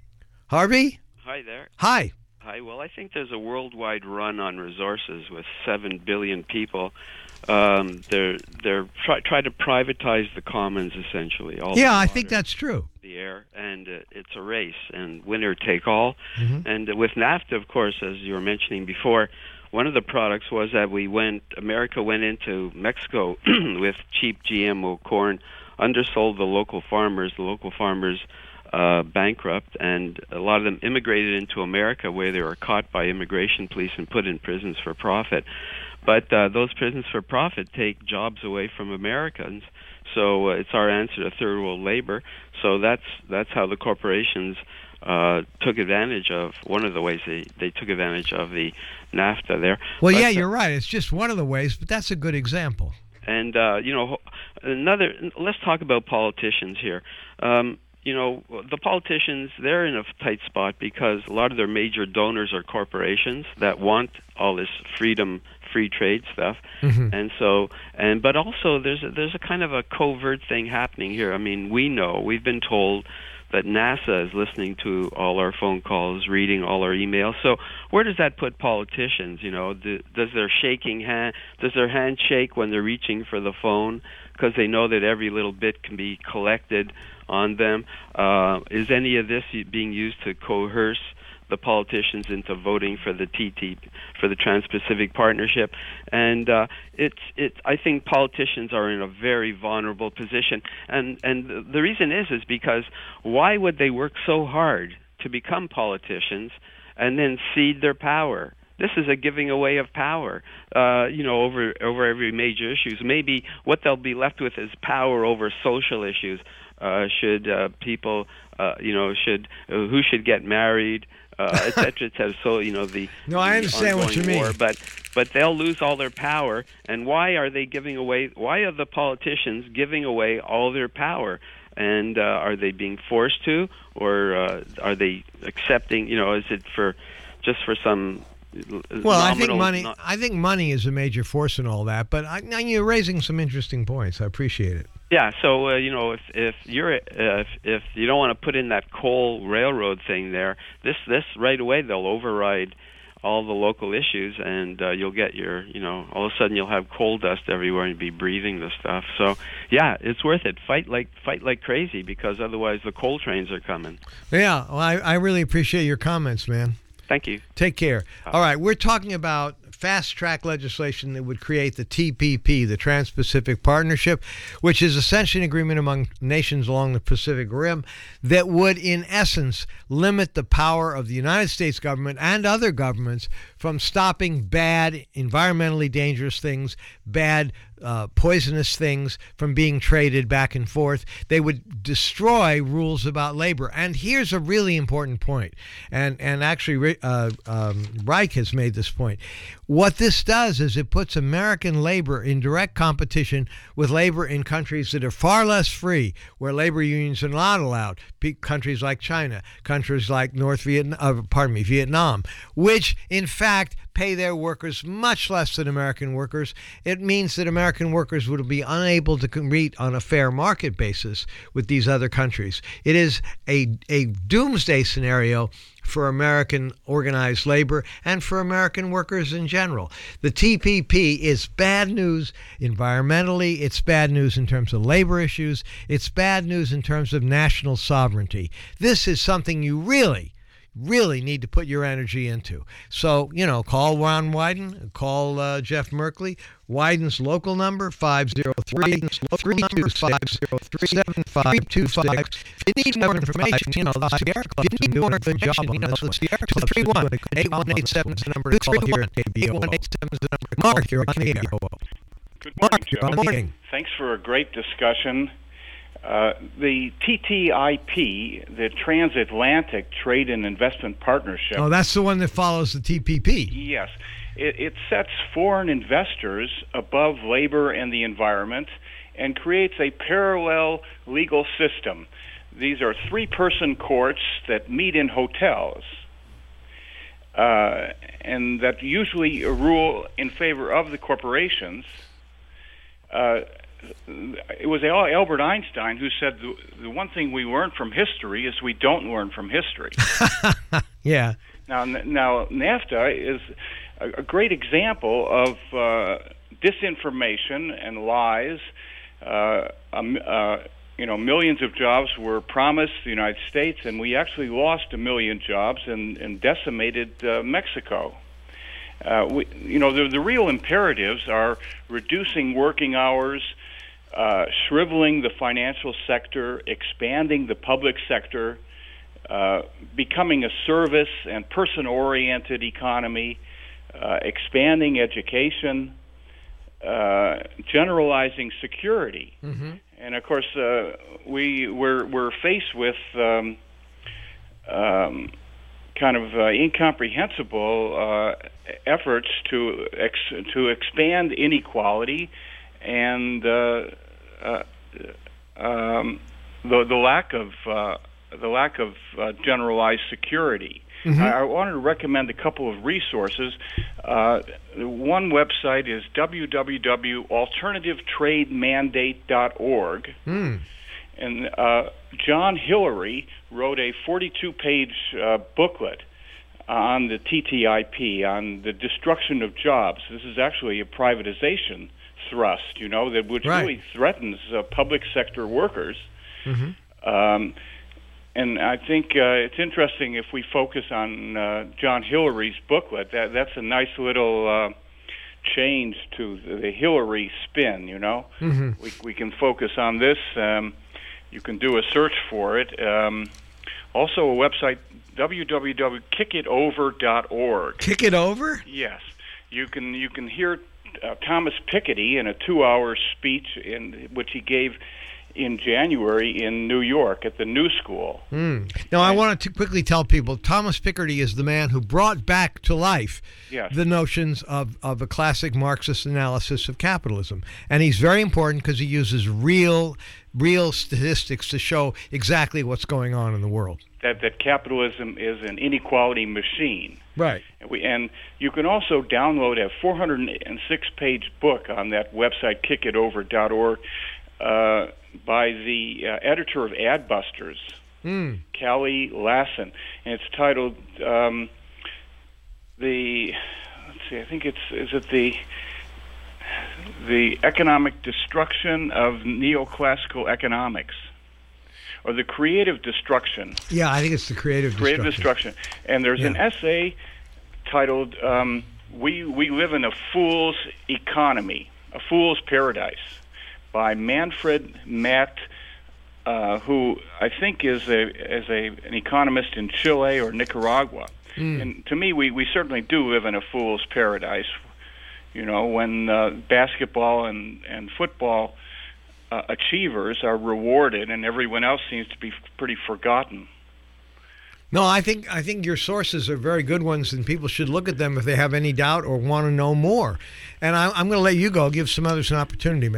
Harvey? Hi there. Hi. Hi. Well, I think there's a worldwide run on resources with seven billion people. Um, they're they're try try to privatize the commons essentially. All yeah, the I water, think that's true. The air, and uh, it's a race, and winner take all. Mm-hmm. And uh, with NAFTA, of course, as you were mentioning before, one of the products was that we went, America went into Mexico with cheap G M O corn, undersold the local farmers. The local farmers uh, bankrupt, and a lot of them immigrated into America, where they were caught by immigration police and put in prisons for profit. But uh, those prisons for profit take jobs away from Americans. So uh, it's our answer to third world labor. So that's that's how the corporations uh, took advantage of, one of the ways they, they took advantage of the NAFTA there. Well, but, yeah, uh, you're right. It's just one of the ways, but that's a good example. And, uh, you know, another, let's talk about politicians here. Um, you know, the politicians, they're in a tight spot because a lot of their major donors are corporations that want all this freedom, free trade stuff. Mm-hmm. And so, and but also there's a, there's a kind of a covert thing happening here. I mean, we know, we've been told that NASA is listening to all our phone calls, reading all our emails. So where does that put politicians? You know, do, does their shaking hand, does their hand shake when they're reaching for the phone because they know that every little bit can be collected on them? Uh, is any of this being used to coerce the politicians into voting for the T T, for the Trans-Pacific Partnership? And uh, it's it's. I think politicians are in a very vulnerable position, and and the reason is is because why would they work so hard to become politicians and then cede their power? This is a giving away of power, uh, you know, over over every major issues. Maybe what they'll be left with is power over social issues. Uh, should uh, people, uh, you know, should uh, who should get married? Uh, et cetera, et cetera. So, you know, the no, I the understand what you mean. War, but but they'll lose all their power. And why are they giving away? Why are the politicians giving away all their power? And uh, are they being forced to, or uh, are they accepting? You know, is it for just for some? Well, I think nominal, money. not, I think money is a major force in all that. But I, now you're raising some interesting points. I appreciate it. Yeah, so uh, you know, if if you're uh, if if you don't want to put in that coal railroad thing there, this this right away they'll override all the local issues, and uh, you'll get your, you know, all of a sudden you'll have coal dust everywhere and be breathing the stuff. So yeah, it's worth it. Fight like fight like crazy, because otherwise the coal trains are coming. Yeah, well, I I really appreciate your comments, man. Thank you. Take care. All right, we're talking about fast-track legislation that would create the T P P, the Trans-Pacific Partnership, which is essentially an agreement among nations along the Pacific Rim that would, in essence, limit the power of the United States government and other governments from stopping bad, environmentally dangerous things, bad, uh, poisonous things from being traded back and forth. They would destroy rules about labor. And here's a really important point, and, and actually uh, um, Reich has made this point. What this does is it puts American labor in direct competition with labor in countries that are far less free, where labor unions are not allowed. Countries like China, countries like North Vietnam, uh, pardon me, Vietnam, which in fact pay their workers much less than American workers. It means that American workers would be unable to compete on a fair market basis with these other countries. It is a, a doomsday scenario for American organized labor and for American workers in general. The T P P is bad news environmentally. It's bad news in terms of labor issues. It's bad news in terms of national sovereignty. This is something you really, really need to put your energy into. So, you know, call Ron Wyden, call uh, Jeff Merkley. Wyden's local number, five oh three, three two six, seven five two five. If you need more information, you know, the Sierra Club is doing a good job on this. two three one, eight one eight seven is the number to call here at K B O O. Mark, you're on the air. Good morning, Joe. Good morning. Thanks for a great discussion. Uh, the T T I P, the Transatlantic Trade and Investment Partnership. Oh, that's the one that follows the T P P. Yes. It, it sets foreign investors above labor and the environment and creates a parallel legal system. These are three-person courts that meet in hotels uh, and that usually rule in favor of the corporations. Uh, It was Albert Einstein who said the, the one thing we learn from history is we don't learn from history. Yeah. Now, now NAFTA is a, a great example of uh, disinformation and lies. Uh, um, uh, you know, millions of jobs were promised the United States, and we actually lost a million jobs and, and decimated uh, Mexico. Uh, we, you know, the, the real imperatives are reducing working hours, uh, shriveling the financial sector, expanding the public sector, uh, becoming a service and person-oriented economy, uh, expanding education, uh, generalizing security. Mm-hmm. And of course, uh, we we're we're faced with um, um, kind of uh, incomprehensible uh, efforts to ex- to expand inequality and uh, uh, um, the the lack of uh, the lack of uh, generalized security. Mm-hmm. I, I wanted to recommend a couple of resources. Uh, one website is w w w dot alternative trade mandate dot org. Mm. And uh, John Hillary wrote a forty-two page uh, booklet on the T T I P, on the destruction of jobs. This is actually a privatization thrust, you know, that which right. really threatens uh, public sector workers. Mm-hmm. Um, and I think uh, it's interesting if we focus on uh, John Hillary's booklet. That that's a nice little uh, change to the, the Hillary spin, you know. Mm-hmm. We we can focus on this. Um, you can do a search for it. Um, also, a website, w w w dot kick it over dot org. Kick it over? Yes. You can you can hear uh, Thomas Piketty in a two-hour speech in which he gave in January in New York at the New School. Mm. Now, I wanted to quickly tell people, Thomas Piketty is the man who brought back to life yes. the notions of, of a classic Marxist analysis of capitalism. And he's very important because he uses real real statistics to show exactly what's going on in the world. That that capitalism is an inequality machine. Right. And, we, and you can also download a four hundred six page book on that website, kick it over dot org, uh, by the uh, editor of Adbusters, mm. Callie Lassen, and it's titled um, the. Let's see, I think it's is it the the economic destruction of neoclassical economics, or the creative destruction. Yeah, I think it's the creative creative destruction. destruction. And there's yeah. an essay titled um, "We We Live in a Fool's Economy, a Fool's Paradise," by Manfred Matt, uh, who I think is a is a an economist in Chile or Nicaragua. Mm. And to me, we, we certainly do live in a fool's paradise. You know, when uh, basketball and and football uh, achievers are rewarded, and everyone else seems to be pretty forgotten. No, I think I think your sources are very good ones, and people should look at them if they have any doubt or want to know more. And I, I'm going to let you go. Give some others an opportunity, man. Very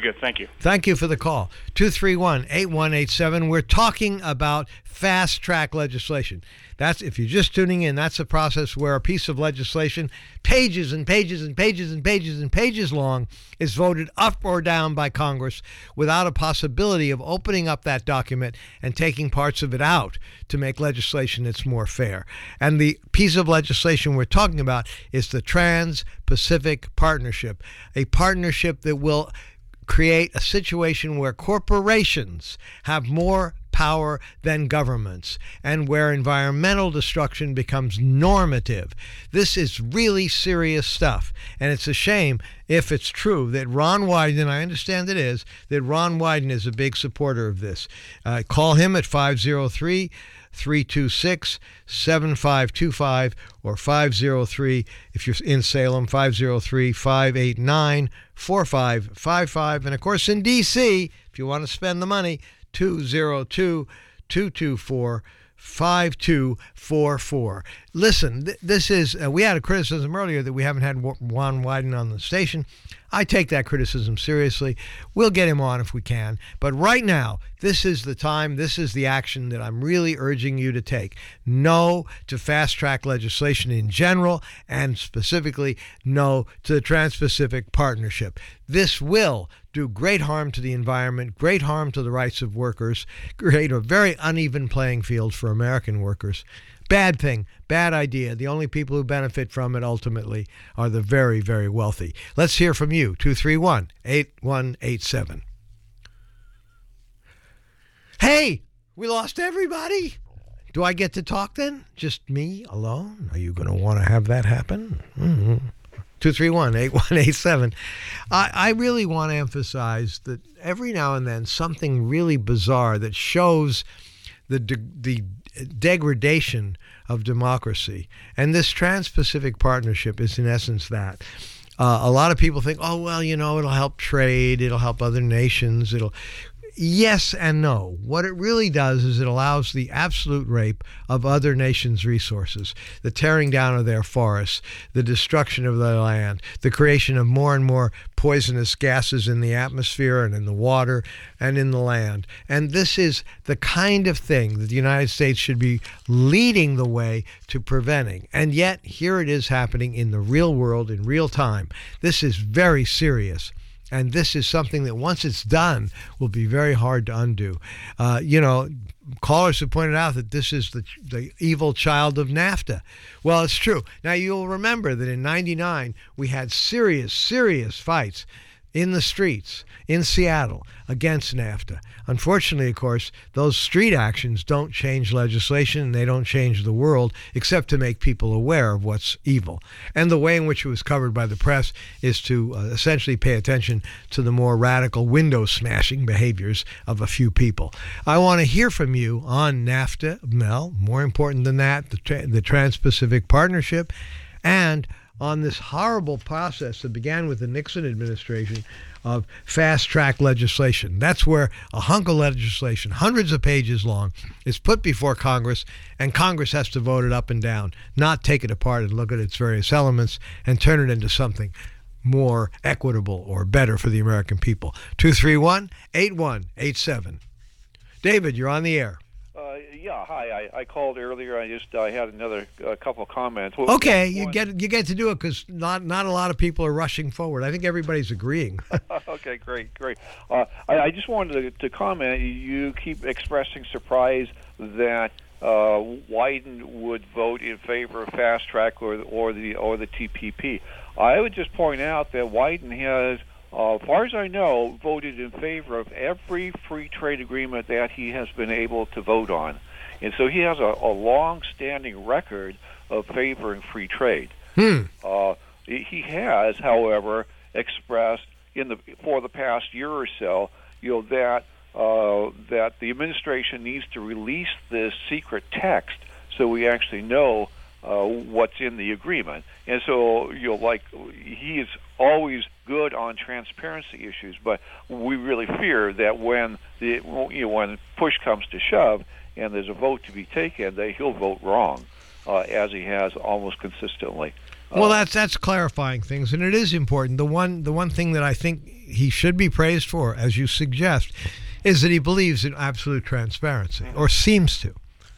good. Thank you. Thank you for the call. two three one, eight one eight seven. We're talking about fast-track legislation. That's, if you're just tuning in, that's a process where a piece of legislation, pages and pages and pages and pages and pages long, is voted up or down by Congress without a possibility of opening up that document and taking parts of it out to make legislation that's more fair. And the piece of legislation we're talking about is the Trans-Pacific Partnership, a partnership that will create a situation where corporations have more power than governments, and where environmental destruction becomes normative. This is really serious stuff, and it's a shame if it's true that Ron Wyden, and I understand it is, that Ron Wyden is a big supporter of this. Uh, call him at five oh three, three two six, seven five two five or five oh three, if you're in Salem, five oh three, five eight nine, four five five five. And of course in D C, if you want to spend the money, two oh two, two two four, five two four four. Listen, th- this is, uh, we had a criticism earlier that we haven't had Ron Wyden on the station. I take that criticism seriously. We'll get him on if we can. But right now, this is the time, this is the action that I'm really urging you to take. No to fast-track legislation in general, and specifically no to the Trans-Pacific Partnership. This will do great harm to the environment, great harm to the rights of workers, create a very uneven playing field for American workers. Bad thing, bad idea. The only people who benefit from it ultimately are the very, very wealthy. Let's hear from you, two three one, eight one eight seven. Hey, we lost everybody. Do I get to talk then? Just me alone? Are you going to want to have that happen? Mm-hmm. two three one, eight one eight seven. I, I really want to emphasize that every now and then something really bizarre that shows the de- the degradation of democracy. And this Trans-Pacific Partnership is in essence that. Uh, a lot of people think, oh, well, you know, it'll help trade, it'll help other nations, it'll... Yes and no. What it really does is it allows the absolute rape of other nations' resources, the tearing down of their forests, the destruction of their land, the creation of more and more poisonous gases in the atmosphere and in the water and in the land. And this is the kind of thing that the United States should be leading the way to preventing. And yet, here it is happening in the real world, in real time. This is very serious. And this is something that once it's done will be very hard to undo. Uh, you know, callers have pointed out that this is the the evil child of NAFTA. Well, it's true. Now, you'll remember that in ninety-nine, we had serious, serious fights in the streets in Seattle against NAFTA. Unfortunately, of course, those street actions don't change legislation and they don't change the world except to make people aware of what's evil. And the way in which it was covered by the press is to uh, essentially pay attention to the more radical window smashing behaviors of a few people. I want to hear from you on NAFTA, Mel, more important than that, the, tra- the Trans-Pacific Partnership, and on this horrible process that began with the Nixon administration of fast-track legislation. That's where a hunk of legislation, hundreds of pages long, is put before Congress, and Congress has to vote it up and down, not take it apart and look at its various elements and turn it into something more equitable or better for the American people. two three one, eight one eight seven. David, you're on the air. Uh, yeah, hi. I, I called earlier. I just I had another uh, couple comments. Well, okay, one, you get you get to do it because not not a lot of people are rushing forward. I think everybody's agreeing. Okay, great, great. Uh, I, I just wanted to, to comment. You keep expressing surprise that uh, Wyden would vote in favor of fast track or or the or the T P P. I would just point out that Wyden has, Uh, as far as I know, voted in favor of every free trade agreement that he has been able to vote on. And so he has a, a long-standing record of favoring free trade. Hmm. Uh, he has, however, expressed in the for the past year or so, you know, that uh, that the administration needs to release this secret text so we actually know uh, what's in the agreement. And so, you know, like he is always good on transparency issues, but we really fear that when the you know, when push comes to shove and there's a vote to be taken, that he'll vote wrong, uh, as he has almost consistently. Well, that's that's clarifying things, and it is important. The one the one thing that I think he should be praised for, as you suggest, is that he believes in absolute transparency, or seems to.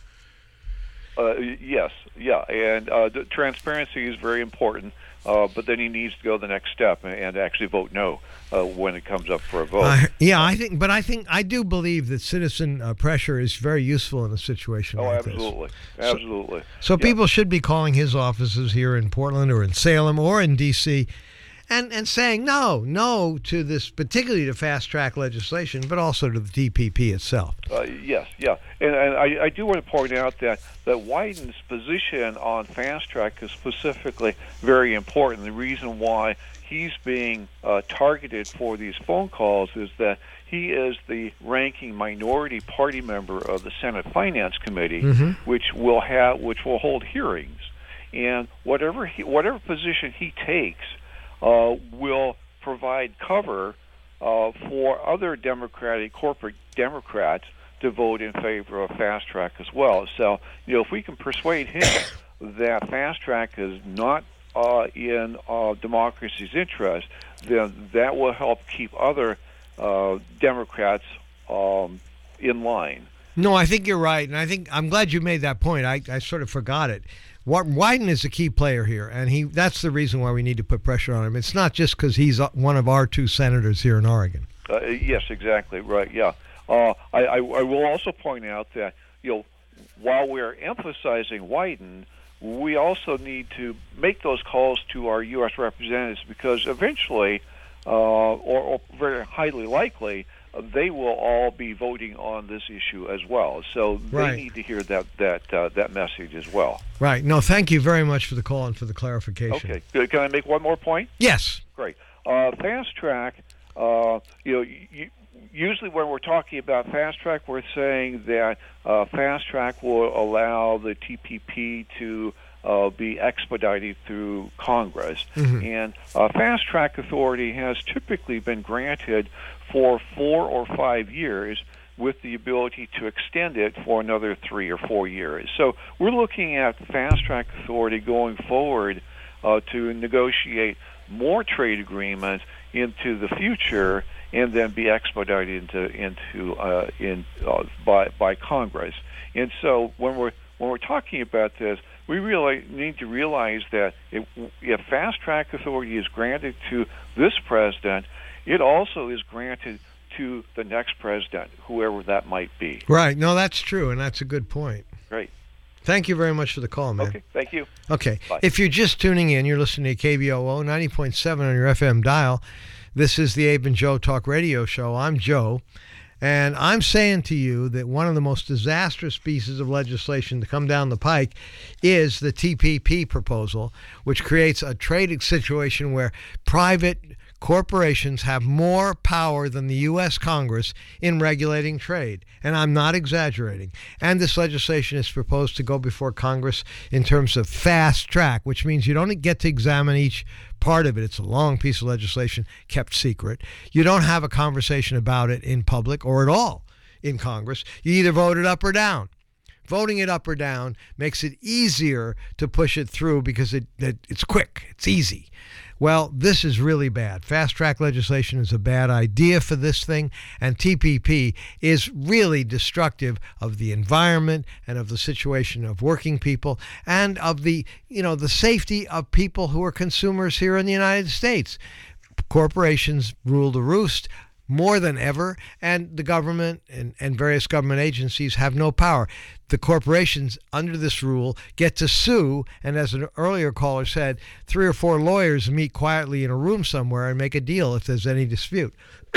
Uh, yes, yeah, and uh, the transparency is very important. Uh, but then he needs to go the next step and, and actually vote no uh, when it comes up for a vote. Uh, yeah, I think, but I think I do believe that citizen uh, pressure is very useful in a situation oh, like absolutely. this. Absolutely. So, so yeah. people should be calling his offices here in Portland or in Salem or in D C and, and saying no, no to this, particularly to fast-track legislation, but also to the T P P itself. Uh, yes, yeah. And, and I, I do want to point out that, that Wyden's position on fast-track is specifically very important. The reason why he's being uh, targeted for these phone calls is that he is the ranking minority party member of the Senate Finance Committee, mm-hmm. which will have which will hold hearings. And whatever he, whatever position he takes uh, will provide cover uh, for other Democratic corporate Democrats to vote in favor of fast track as well. So, you know, if we can persuade him that fast track is not uh, in uh, democracy's interest, then that will help keep other uh, Democrats um, in line. No, I think you're right, and I think I'm glad you made that point. I, I sort of forgot it. Wyden is a key player here, and he that's the reason why we need to put pressure on him. It's not just because he's one of our two senators here in Oregon. Uh, yes, exactly, right, yeah. Uh, I, I, I will also point out that, you know, while we're emphasizing Wyden, we also need to make those calls to our U S representatives because eventually, uh, or, or very highly likely, uh, they will all be voting on this issue as well. So they right. need to hear that that uh, that message as well. Right. No, thank you very much for the call and for the clarification. Okay. Good. Can I make one more point? Yes. Great. Uh, fast track. Uh, you know, you, usually when we're talking about fast track, we're saying that uh, fast track will allow the T P P to uh, be expedited through Congress. Mm-hmm. And uh, fast track authority has typically been granted for four or five years with the ability to extend it for another three or four years. So we're looking at fast track authority going forward uh, to negotiate more trade agreements into the future and then be expedited into into uh, in uh, by by Congress. And so when we're when we're talking about this, we really need to realize that if, if fast track authority is granted to this president, it also is granted to the next president, whoever that might be. Right. No, that's true, and that's a good point. Great. Thank you very much for the call, man. Okay, thank you. Okay. Bye. If you're just tuning in, you're listening to K B O O ninety point seven on your F M dial. This is the Abe and Joe Talk Radio Show. I'm Joe, and I'm saying to you that one of the most disastrous pieces of legislation to come down the pike is the T P P proposal, which creates a trade situation where private corporations have more power than the U S Congress in regulating trade. And I'm not exaggerating. And this legislation is proposed to go before Congress in terms of fast track, which means you don't get to examine each part of it. It's a long piece of legislation kept secret. You don't have a conversation about it in public or at all in Congress. You either vote it up or down. Voting it up or down makes it easier to push it through because it, it it's quick. It's easy. Well, this is really bad. Fast-track legislation is a bad idea for this thing, and T P P is really destructive of the environment and of the situation of working people and of the, you know, the safety of people who are consumers here in the United States. Corporations rule the roost more than ever, and the government and, and various government agencies have no power. The corporations, under this rule, get to sue, and as an earlier caller said, three or four lawyers meet quietly in a room somewhere and make a deal if there's any dispute.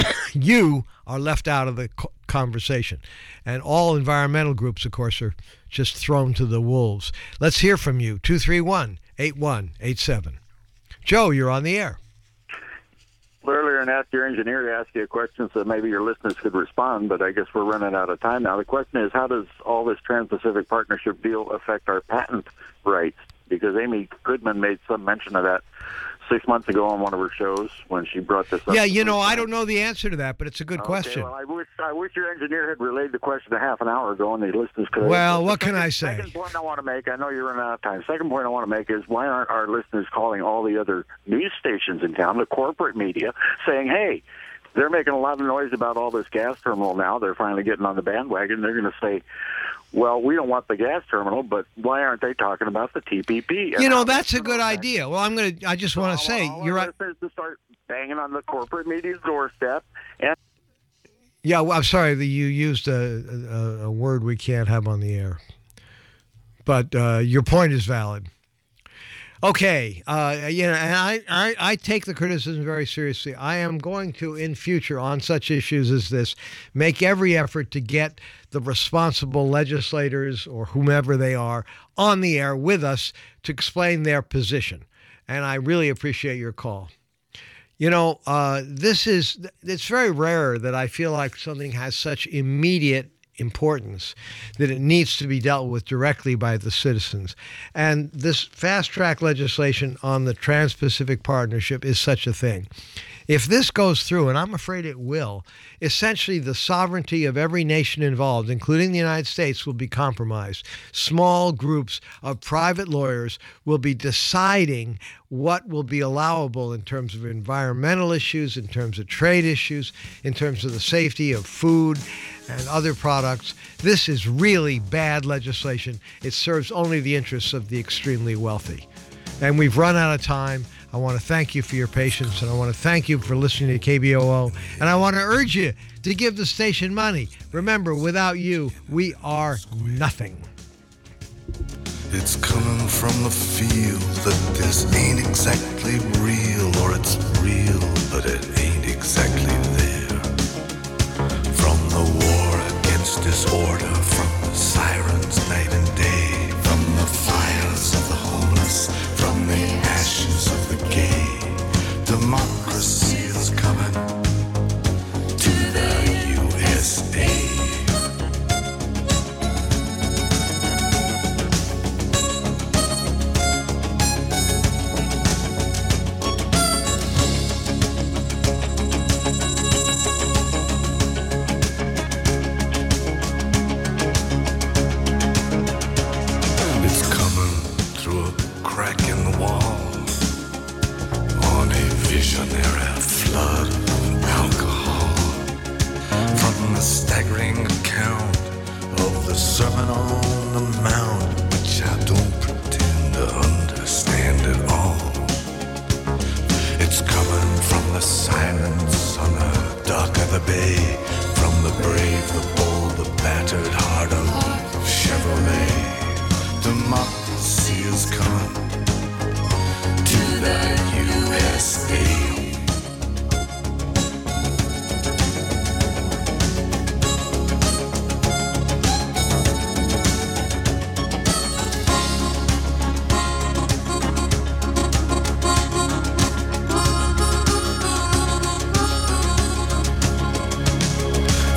You are left out of the conversation. And all environmental groups, of course, are just thrown to the wolves. Let's hear from you, two three one, eight one eight seven. Joe, you're on the air. Earlier and asked your engineer to ask you a question so maybe your listeners could respond, but I guess we're running out of time now. The question is, how does all this Trans-Pacific Partnership deal affect our patent rights? Because Amy Goodman made some mention of that six months ago on one of her shows when she brought this up. Yeah, you know, I don't know the answer to that, but it's a good okay, question. Well, I wish I wish your engineer had relayed the question a half an hour ago, and the listeners could. Well, have. what can second, I say? Second point I want to make. I know you're running out of time. Second point I want to make is why aren't our listeners calling all the other news stations in town, the corporate media, saying, "Hey, they're making a lot of noise about all this gas terminal now. They're finally getting on the bandwagon. They're going to say, well, we don't want the gas terminal, but why aren't they talking about the T P P?" You know, that's a good idea. Well, I'm going to, I just so want to say, all you're right. Listeners to start banging on the corporate media's doorstep. And Yeah, well, I'm sorry that you used a, a, a word we can't have on the air. But uh, your point is valid. Okay, uh, you know, and I, I, I take the criticism very seriously. I am going to, in future, on such issues as this, make every effort to get the responsible legislators or whomever they are on the air with us to explain their position. And I really appreciate your call. You know, uh, this is, it's very rare that I feel like something has such immediate importance that it needs to be dealt with directly by the citizens. And this fast-track legislation on the Trans-Pacific Partnership is such a thing. If this goes through, and I'm afraid it will, essentially the sovereignty of every nation involved, including the United States, will be compromised. Small groups of private lawyers will be deciding what will be allowable in terms of environmental issues, in terms of trade issues, in terms of the safety of food and other products. This is really bad legislation. It serves only the interests of the extremely wealthy. And we've run out of time. I want to thank you for your patience, and I want to thank you for listening to K B O O, and I want to urge you to give the station money. Remember, without you, we are nothing. It's coming from the field that this ain't exactly real, or it's real, but it ain't exactly there. From the war against disorder, from the sirens night and day, from the fires of the homeless, from the ashes of the gay, democracy is coming to the U S A. Democracy is coming to the